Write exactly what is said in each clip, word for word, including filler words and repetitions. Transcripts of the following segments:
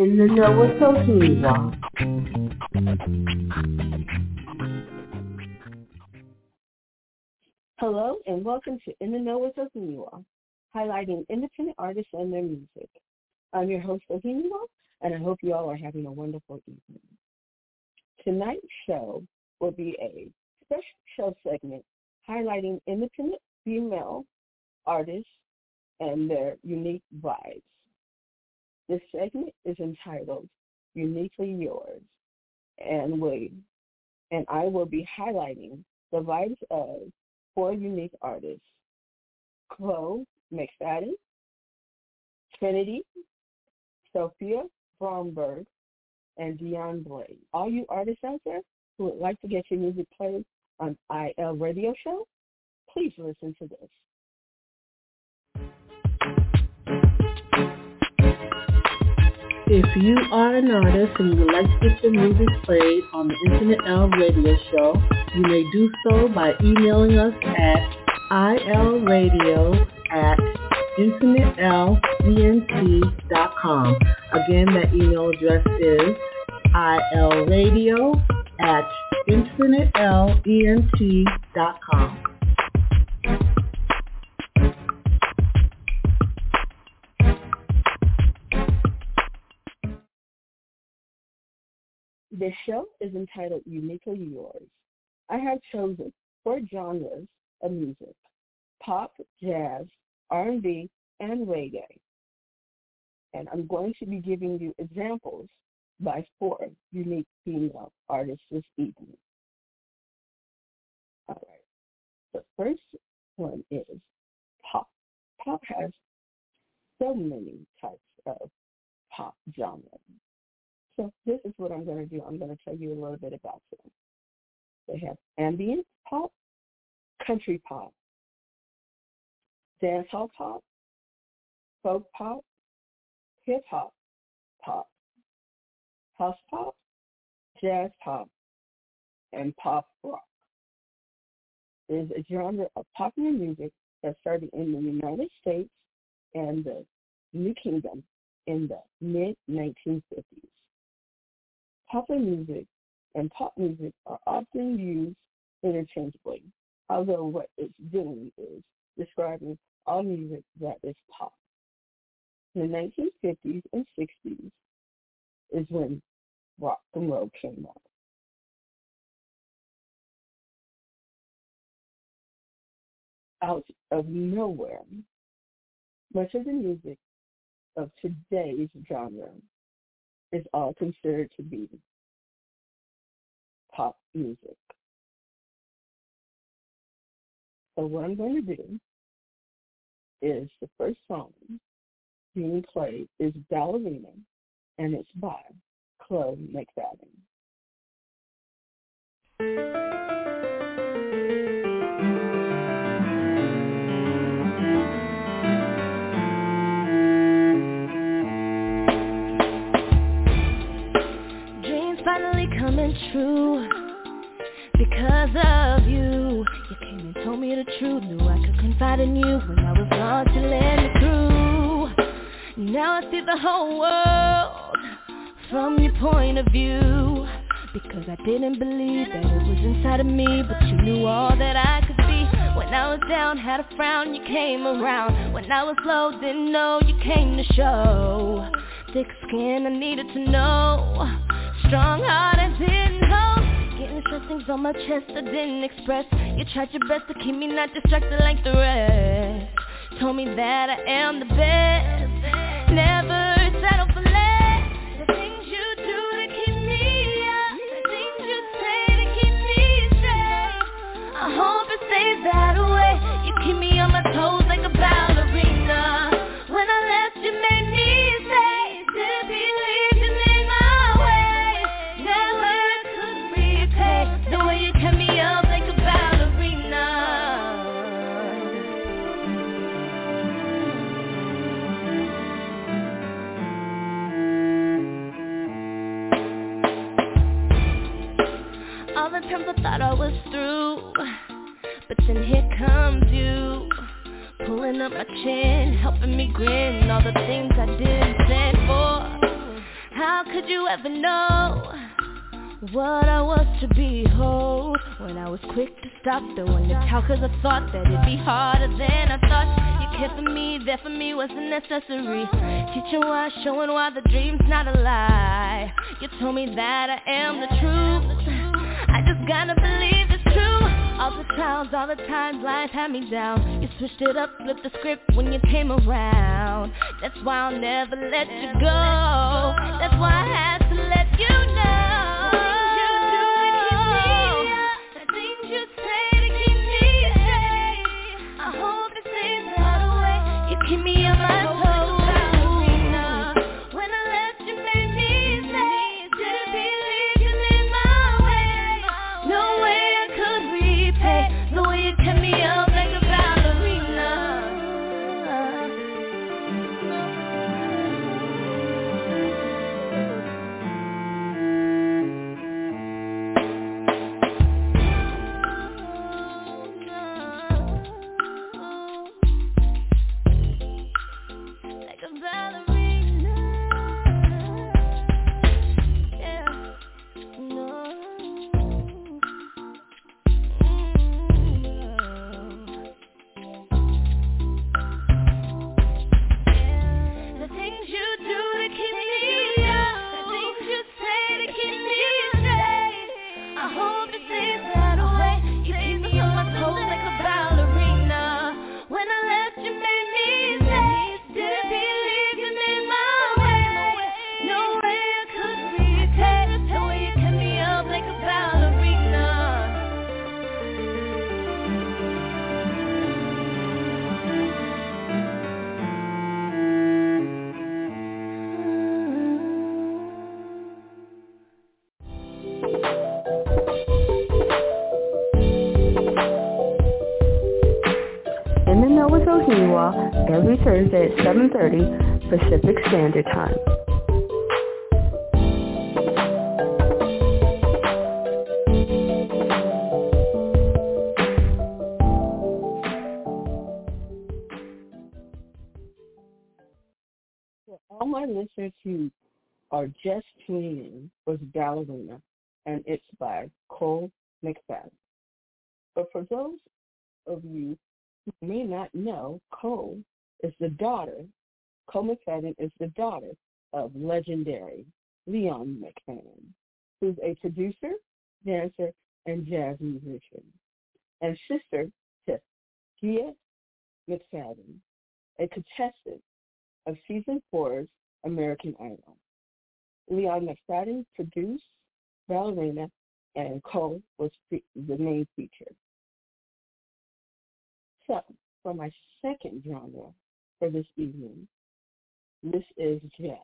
In the know with Sophia. Hello and welcome to In the Know with Sophia, highlighting independent artists and their music. I'm your host, Sophia, and I hope you all are having a wonderful evening. Tonight's show will be a special show segment highlighting independent female artists and their unique vibes. This segment is entitled Uniquely Yours, and we and I will be highlighting the vibes of four unique artists: Chloe McFadden, Trinity, Sophia Bromberg, and Dion Blade. All you artists out there who would like to get your music played on I L Radio Show, please listen to this. If you are an artist and you would like to get your music played on the Internet L Radio Show, you may do so by emailing us at ilradio at internetlent dot com. Again, that email address is ilradio at internetlent dot com. This show is entitled Uniquely Yours. I have chosen four genres of music: pop, jazz, R and B, and reggae. And I'm going to be giving you examples by four unique female artists this evening. All right. The first one is pop. Pop has so many types of pop genres. So this is what I'm going to do. I'm going to tell you a little bit about them. They have ambient pop, country pop, dancehall pop, folk pop, hip-hop pop, house pop, jazz pop, and pop rock. There's a genre of popular music that started in the United States and the New Kingdom in the mid nineteen fifties. Popular music and pop music are often used interchangeably, although what it's doing is describing all music that is pop. In the nineteen fifties and sixties is when rock and roll came out. Out of nowhere, much of the music of today's genre is all considered to be pop music. So what I'm going to do is the first song being played is Ballerina, and it's by Chloe McFadden. Coming true because of you. You came and told me the truth. Knew I could confide in you when I was lost. You led me through. Now I see the whole world from your point of view. Because I didn't believe that it was inside of me, but you knew all that I could be. When I was down, had a frown, you came around. When I was low, didn't know, you came to show. Thick skin, I needed to know. Strong heart, I didn't know. Getting stressed things on my chest I didn't express. You tried your best to keep me not distracted like the rest. Told me that I am the best. Never settle for less. The things you do to keep me up, the things you say to keep me straight. I hope it stays that way. You keep me on my toes like a ballerina. When I left you made me say to believe you made my way. Never could repay the way you kept me up like a ballerina. All the times I thought I was through, but then here comes you, pulling up my chin, helping me grin. All the things I didn't stand for, How could you ever know what I was to behold when I was quick to stop throwing the towel? Cause I thought that it'd be harder than I thought. You cared for me, there for me wasn't necessary. Teaching why, showing why the dream's not a lie. You told me that I am the truth. I just gotta believe it's true. All the trials, all the times life had me down. You switched it up, flipped the script when you came around. That's why I'll never let you go. That's why I had to let you know. Keep me on my toes. When I left you made me say, didn't believe you made my way. No way I could repay the way you kept me up like a ballerina. Every Thursday at seven thirty Pacific Standard Time. For all my listeners who are just tuning in, was Ballerina, and it's by Cole McFadden. But for those of you who may not know, Cole is the daughter, Cole McFadden is the daughter of legendary Leon McFadden, who's a producer, dancer, and jazz musician, and sister to Gia McFadden, a contestant of season four's American Idol. Leon McFadden produced Ballerina, and Cole was the main feature. So, for my second genre for this evening, this is jazz.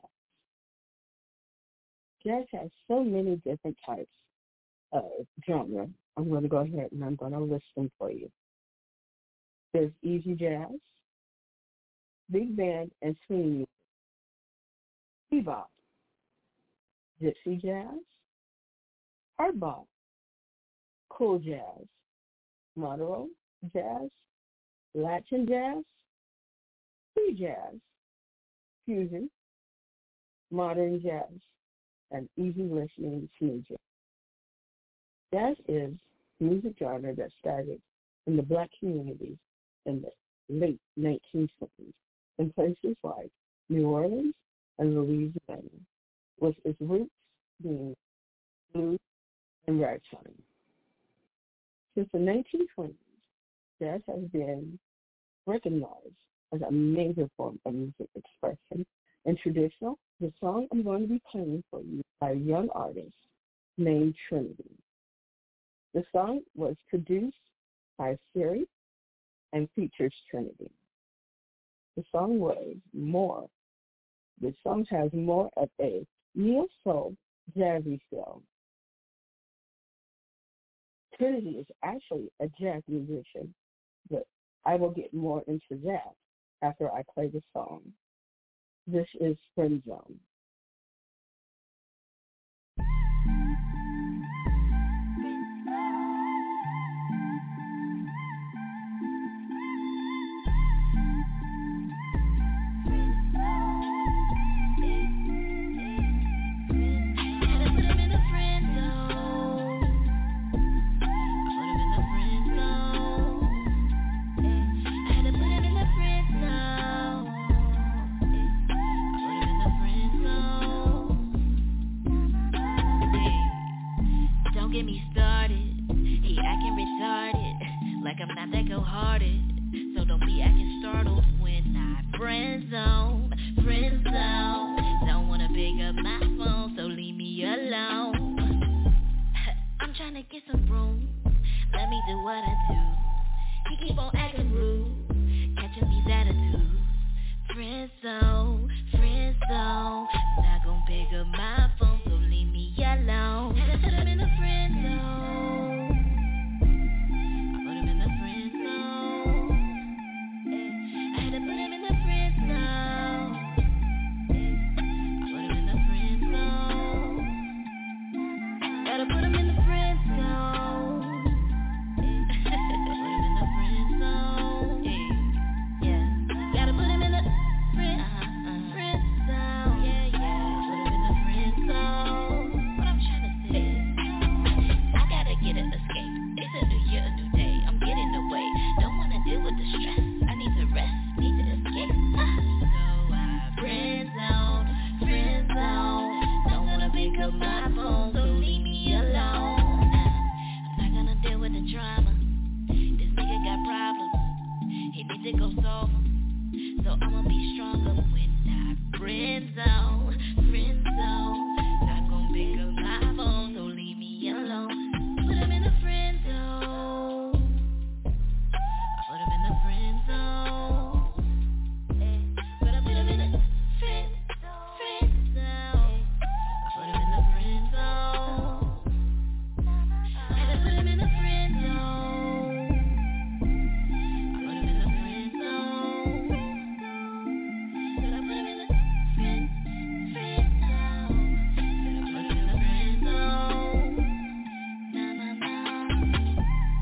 Jazz has so many different types of genre. I'm going to go ahead and I'm going to list them for you. There's easy jazz, big band and swing music, bebop, gypsy jazz, hardbop, cool jazz, modern jazz, Latin jazz, free jazz, fusion, modern jazz, and easy listening smooth jazz. Jazz is music genre that started in the black communities in the late nineteen twenties in places like New Orleans and Louisiana, with its roots being blues and ragtime. Since the nineteen twenties, jazz has been recognized as a major form of music expression and traditional. The song I'm going to be playing for you by a young artist named Trinity. The song was produced by Siri and features Trinity. The song was more, the song has more of a neo-soul jazzy feel. Trinity is actually a jazz musician, but I will get more into that after I play the song. This is Friend Zone. to get some room. Let me do what I do. He keep on acting rude, catching these attitudes. Friend zone, friend zone. Not gonna pick up my phone, so leave me alone. Had to put him in the friend zone. I put him in the friend zone. I had to put him in the friend zone. I put him in the friend zone. Gotta put him in the friend zone. I put him in the friend zone. Yeah, gotta put him in the friend, uh-huh. friend zone. Yeah, yeah, put him in the friend zone. What I'm trying to say is, I gotta get an escape. It's a new year, a new day. I'm getting away. Don't wanna deal with the stress. I need to rest, need to escape. Ah. So I friend zone, friend zone. Don't wanna pick up my phone, so leave me alone. Uh, I'm not gonna deal with the drama. This nigga got problems. He needs to go solve 'em. So I'ma be stronger when I friend zone, friend zone. Not gonna pick up my phone, so leave me alone. Put him in the friend zone. I put him in the friend zone. Eh, gotta put him in the friend, friend zone. I put him in the friend zone. Gotta put him in the friend zone. I put him in the friend zone. Gotta put him in the friend, friend zone. Gotta put him in the friend zone. Na na na.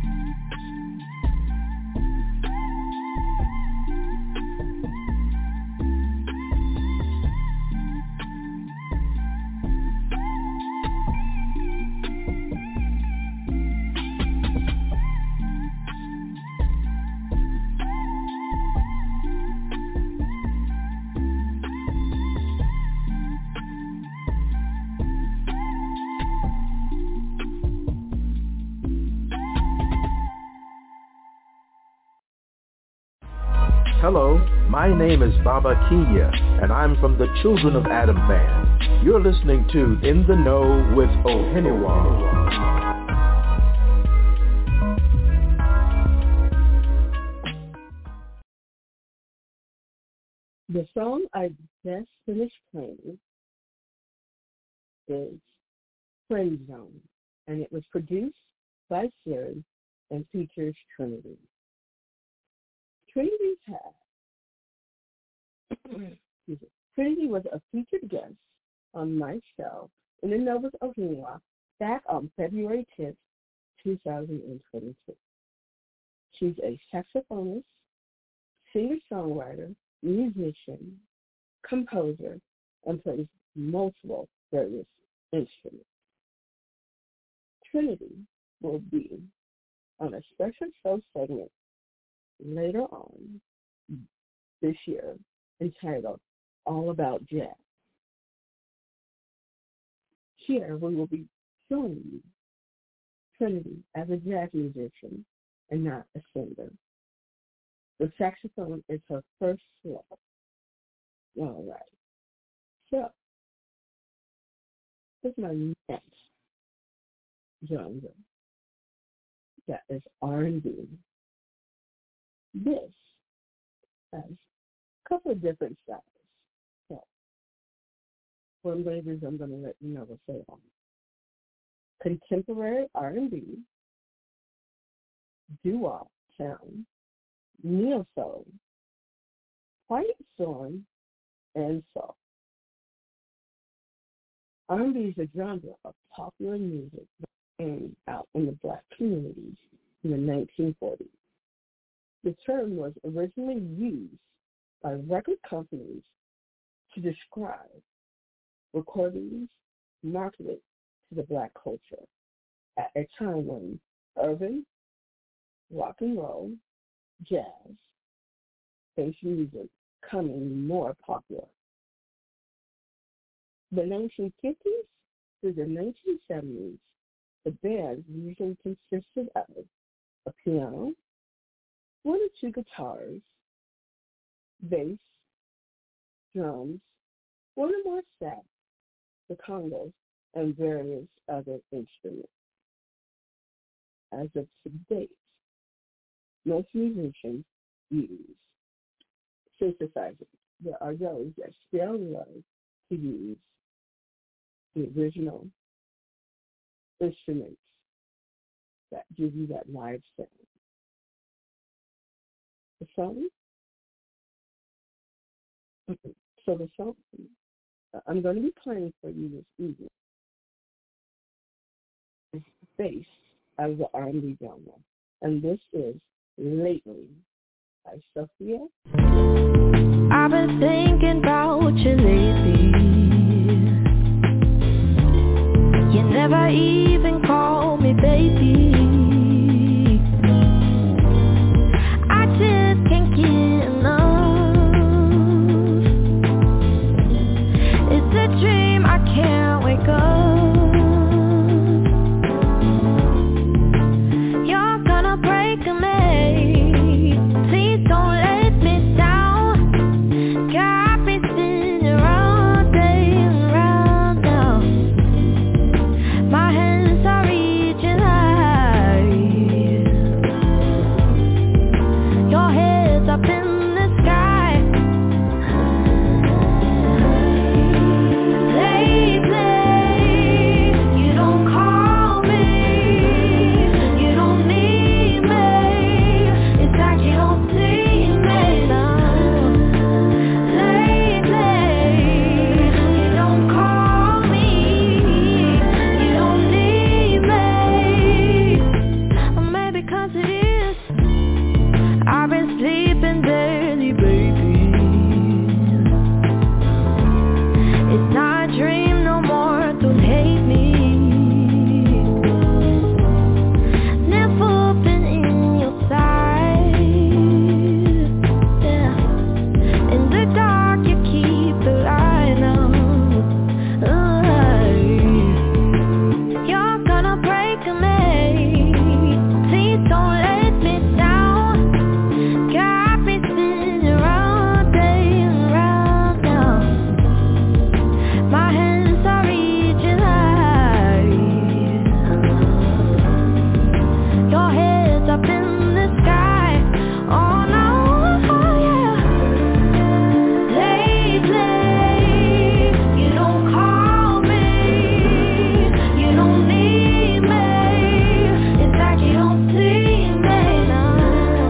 Hello, my name is Baba Kenya, and I'm from the Children of Adam Band. You're listening to In the Know with Oheniwa. The song I just finished playing is Friend Zone, and it was produced by Siri and features Trinity. Trinity's had, excuse me, Trinity was a featured guest on my show, In the Know with Oheniwa, back on February tenth, twenty twenty-two. She's a saxophonist, singer-songwriter, musician, composer, and plays multiple various instruments. Trinity will be on a special show segment later on this year entitled All About Jazz. Here we will be showing you Trinity as a jazz musician and not a singer. The saxophone is her first love. All right. So, this is my next genre. That is R and B. This has a couple of different styles. So, what I'm going to do is I'm going to let you know what's going on. Contemporary R and B, doo-wop sound, neo-soul, quiet storm, and soul. R and B is a genre of popular music aimed out in the black communities in the nineteen forties. The term was originally used by record companies to describe recordings marketed to the black culture at a time when urban, rock and roll, jazz, bass music becoming more popular. The nineteen fifties through the nineteen seventies, the band usually consisted of a piano, one or two guitars, bass, drums, one or more sax, the congas, and various other instruments. as of today, most musicians use synthesizers. There are those that still love to use the original instruments that give you that live sound. The song, so the song I'm going to be playing for you this evening is based out of the R and B genre, and this is Lately by Sophia. I've been thinking about you lately. You never even call me baby. I just can't get enough. It's a dream, I can't wake up. You're gonna break me. Please don't let me down. Got me spinning around and around now. My hands are reaching high. Your head's up in the sky. Lately, you don't call me. You don't need me. It's like you don't see me now. Lately, you don't call me. You don't need me. Or maybe 'cause it is. I've been sleeping barely, baby. It's not a dream no more, don't hate me. Never been in your side. Yeah. In the dark you keep the light on. You're gonna break me. Please don't let me down. Got me spinning around and around now. My hands are reaching high. Your head's up in the sky. Oh no, oh yeah. Lately, you don't call me. You don't need me. It's like you don't see me now.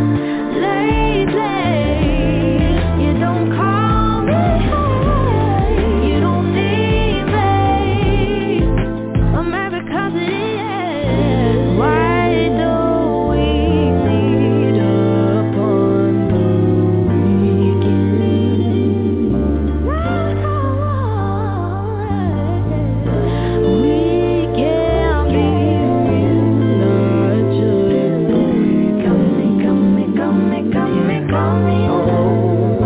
Lately, you don't call me. You don't need me. Or maybe 'cause it is. Why do we meet up on the weekend? We can be not just come me, come me, come me, come me, come me home.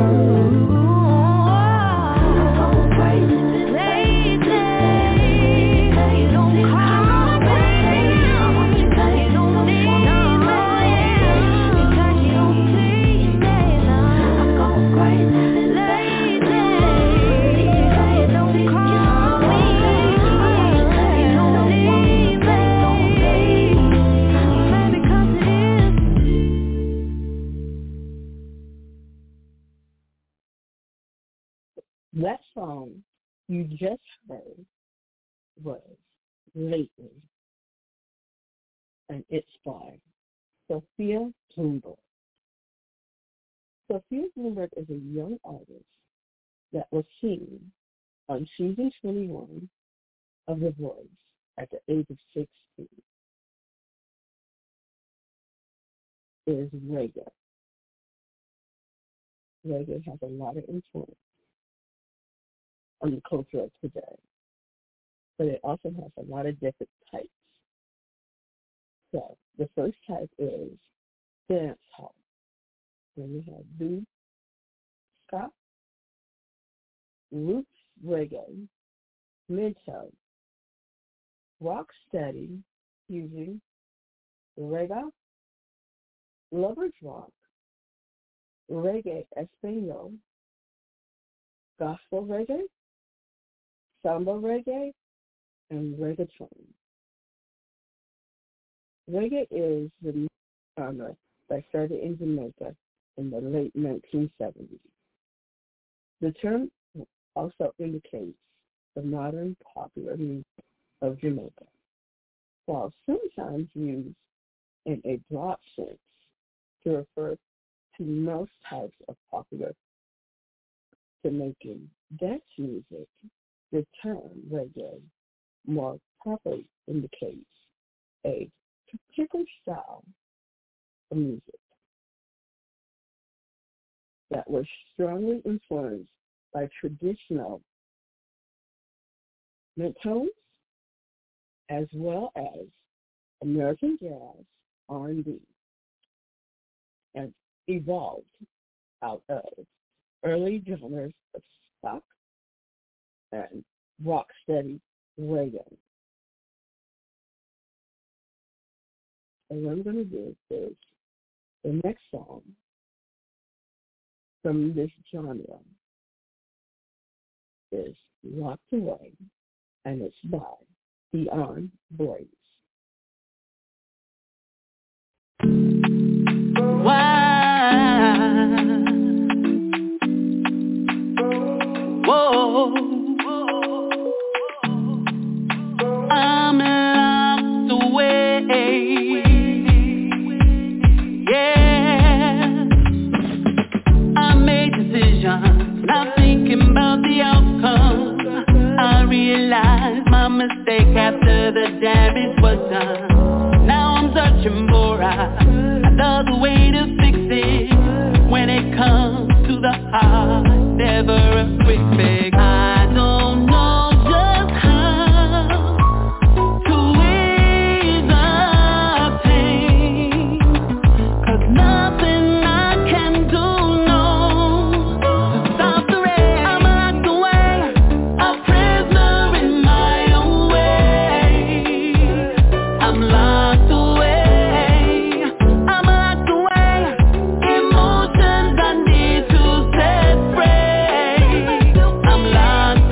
I'm going crazy lately. You don't call me. You don't need me. It's like you don't see me now. I'm going crazy lately. You don't call me. You don't need me. Maybe 'cause it is. That song you just heard was Lately, and it's by Sophia Bloomberg. Sophia Bloomberg is a young artist that was seen on season twenty-one of The Voice at the age of sixteen. Is reggae. Reggae has a lot of influence on the culture of today, but it also has a lot of different types. So the first type is dance hall. Then we have blues, ska, roots reggae, mid-tempo, rock steady, fusion, reggae, lovers rock, reggae espanol, gospel reggae, samba reggae, and reggaeton. Reggae is the genre that started in Jamaica in the late nineteen seventies. The term also indicates the modern popular music of Jamaica, while sometimes used in a broad sense to refer to most types of popular Jamaican dance music. The term reggae more properly indicates a particular style of music that was strongly influenced by traditional tones as well as American jazz, R and B, and evolved out of early genres of stock and rocksteady reggae. And what I'm going to do is the next song from this genre is Locked Away, and it's by Dion Blaze. Why? Whoa. I'm locked away. Yeah. I made decisions, not thinking about the outcome. I realized my mistake after the damage was done. Now I'm searching for a, another way to fix it. When it comes to the heart, never a quick fix. I don't know just how to ease the pain, 'cause nothing I can do, no, to stop the rain. I'm locked away, a prisoner in my own way. I'm locked away, I'm locked away, emotions I need to set free. I'm locked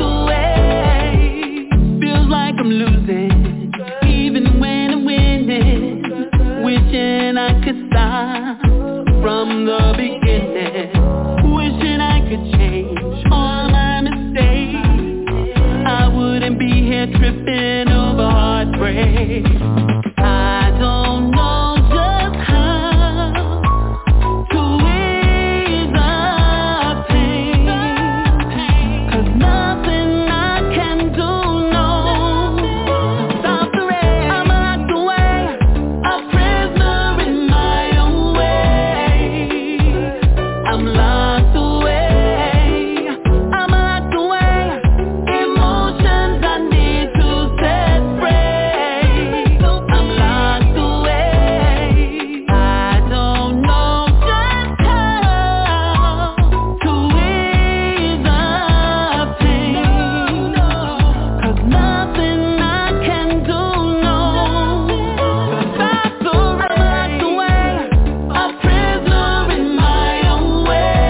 away, feels like I'm losing, even when I'm winning, wishing I could start from the beginning, wishing I could change all my mistakes. I wouldn't be here tripping over heartbreak. I don't know just how to ease the pain, 'cause nothing I can do, no, to stop the rain. I'm locked away, a prisoner in my own way. I'm locked away, I'm locked away, emotions I need to set free. I'm locked away, I don't know just how to ease the pain, 'cause nothing I can do, no, to stop the rain. I'm locked away, a prisoner in my own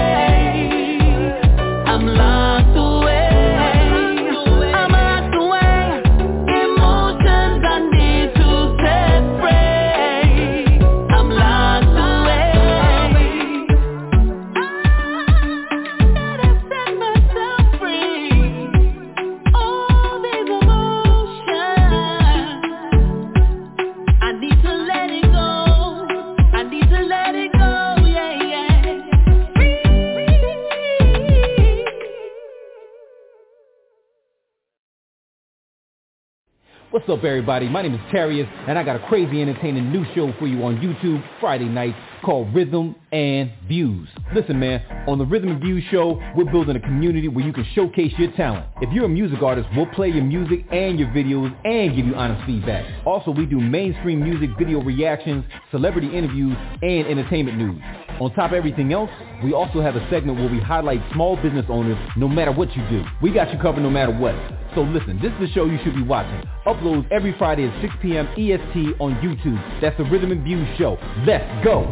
way. I'm locked away, I'm locked away, emotions I need to set free. I'm locked away, I gotta set myself free. All these emotions, I need to let it go, I need to let it go, yeah, yeah. Free. What's up, everybody? My name is Tarius, and I got a crazy entertaining new show for you on YouTube Friday nights called Rhythm and Views. Listen, man, on the Rhythm and Views show, we're building a community where you can showcase your talent. If you're a music artist, we'll play your music and your videos and give you honest feedback. Also, we do mainstream music video reactions, celebrity interviews, and entertainment news. On top of everything else, we also have a segment where we highlight small business owners no matter what you do. We got you covered no matter what. So listen, this is the show you should be watching. Uploads every Friday at six p.m. E S T on YouTube. That's the Rhythm and Views show. Let's go.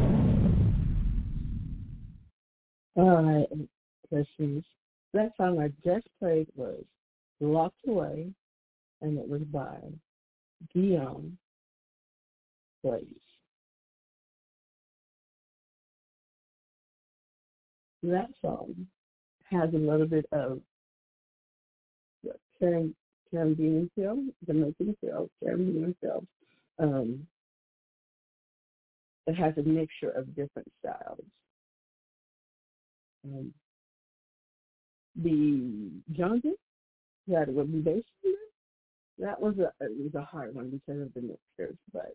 All right, listeners. That song I just played was Locked Away, and it was by Dion Blaze. That song has a little bit of Karen, Karen Beansfield, Jamaican Field, Karen Beansfield. Um, it has a mixture of different styles. Um, the genre that it would be based on, that was a it was a hard one because of the mixtures. But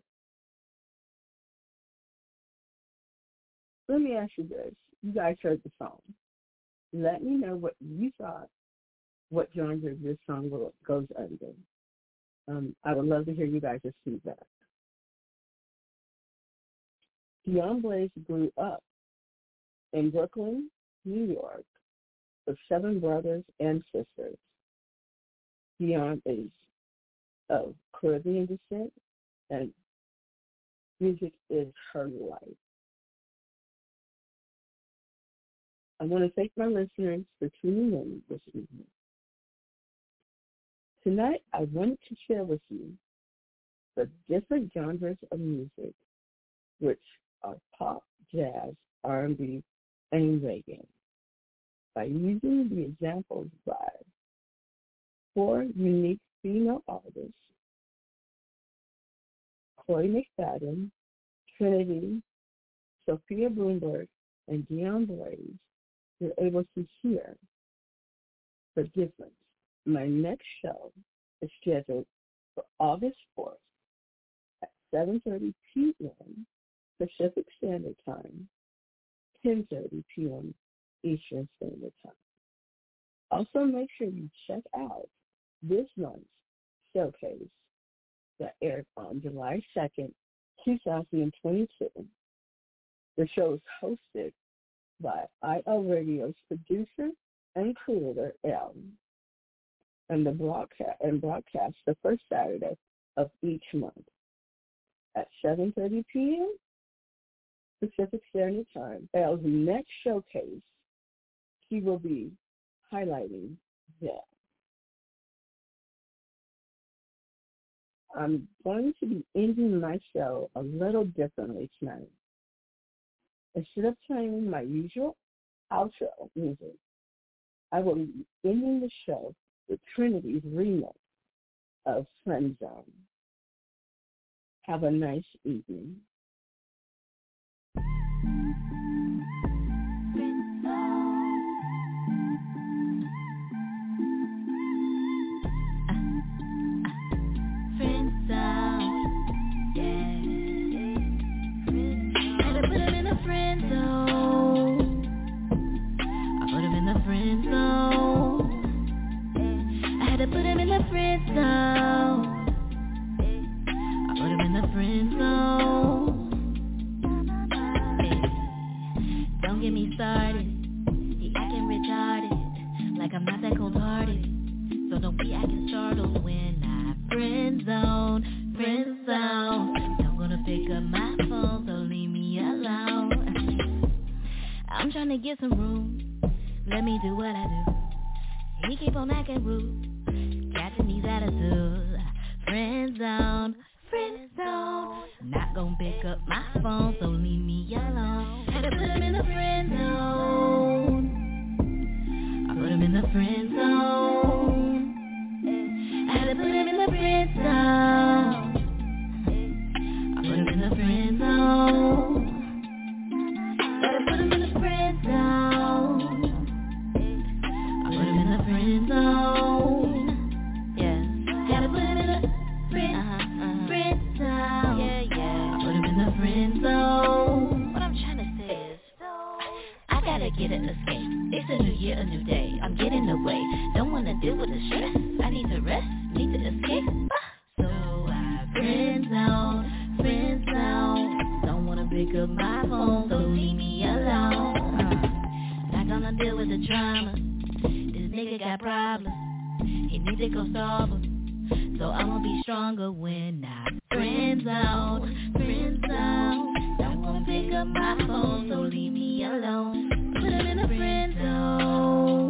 let me ask you this: you guys heard the song. Let me know what you thought, what genre this song will, goes under. Um, I would love to hear you guys' feedback. Dion Blaze grew up in Brooklyn, New York, with seven brothers and sisters. Dion is of Caribbean descent, and music is her life. I want to thank my listeners for tuning in this evening. Tonight, I wanted to share with you the different genres of music, which are pop, jazz, R and B, and reggae, by using the examples by four unique female artists: Chloe McFadden, Trinity, Sophia Bloomberg, and Dion Blaze. You're able to hear the difference. My next show is scheduled for August fourth at seven thirty p.m. Pacific Standard Time, ten thirty p.m. Eastern Standard Time. Also, make sure you check out this month's showcase that aired on July second, twenty twenty-two. The show is hosted by I L Radio's producer and creator, L, and the broadcast and broadcast the first Saturday of each month at seven thirty p.m. Pacific Standard Time. L's next showcase, she will be highlighting that. I'm going to be ending my show a little differently tonight. Instead of playing my usual outro music, I will be ending the show with Trinity's remix of Friend Zone. Have a nice evening. Put him in the friend zone. I put him in the friend zone. Hey, don't get me started. He acting retarded, like I'm not that cold-hearted. So don't be acting startled when I friend zone, friend zone. Don't gonna pick up my phone, so leave me alone. I'm trying to get some room. Let me do what I do. He keep on acting rude, catching these attitudes. Friend zone, friend zone. Not gonna pick up my phone, so leave me alone. Had to put him in the friend zone. I put him in the friend zone. I had to put him in the friend zone. I put him in the friend zone. Had to put him in the friend zone. I put him in the friend zone. Yeah. Had to put him in the friend, uh-huh, uh-huh. friend zone. Yeah, yeah. I put him in the friend zone. What I'm trying to say is, I gotta get an escape. It's a new year, a new day. I'm getting away. Don't wanna deal with the stress. I need to rest, need to escape. So I friend zone, friend zone. Don't wanna pick up my phone, so leave me alone. Uh, not gonna deal with the drama. This nigga got problems. He need to go solve them. So I'ma be stronger when I friend zone, friend zone. Don't wanna pick up my phone, so leave me alone. Put him in a friend zone.